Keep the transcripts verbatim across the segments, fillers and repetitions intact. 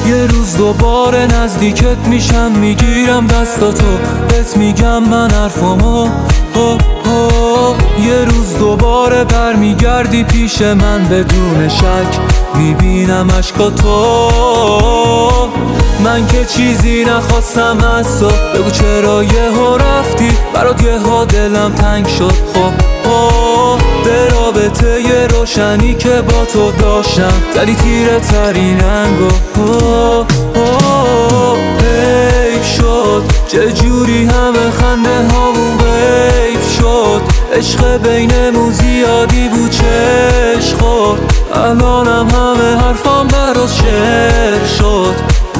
یه روز دوباره نزدیکت میشم، میگیرم دستاتو بهت میگم من حرفامو هو هو. یه روز دوباره برمیگردی پیش من، بدون شک میبینم عشقاتو. من که چیزی نخواستم از تو، بگو چرا یهو رفتی، برات یهو دلم تنگ شد. خب به رابطه ی روشنی که با تو داشتم زدی تیره ترین رنگو. حیف شد چه جوری همه خنده هامون غیب شد، عشق بینمون زیادی بود چشم خورد، الانم همه حرفام برات شعر شد.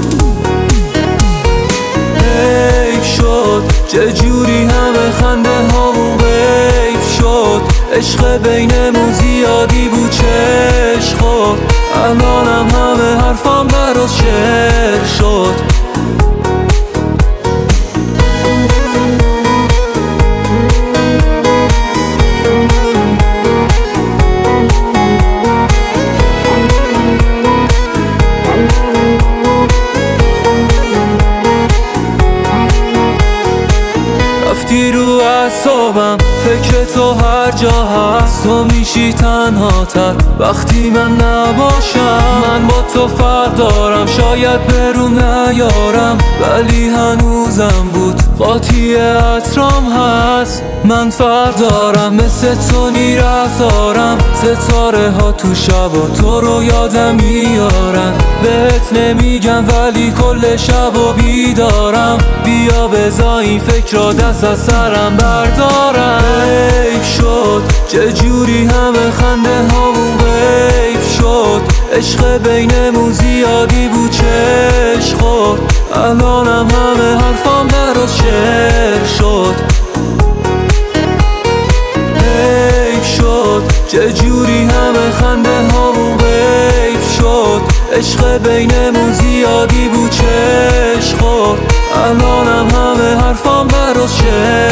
حیف شد چه جوری همه خنده هامون غیب شد، عشق بینمون زیادی بود چشم خورد، الانم همه حرفام برات شعر شد. رفتی رو اعصابم، فکر تو هر جا هست، تو میشی تنها تر وقتی من نباشم. من با تو فرق دارم، شاید بروم نیارم، ولی هنوزم بود قاطی عطرام هست. من فرق دارم، مثل تو نی رفتارم، ستاره ها تو شب و تو رو یادم میارن. بهت نمیگم ولی کل شب و بیدارم، بیا بذار این فکر را دست از سرم بردارم. حیف شد چه جوری همه خنده هامون غیب شد، عشق بینمون زیادی بود چشم خورد، الانم همه حرفام برات شعر شد. حیف شد چه جوری همه خنده هامون غیب شد، عشق بینمون زیادی بود چشم خورد، الانم همه حرفام برات شعر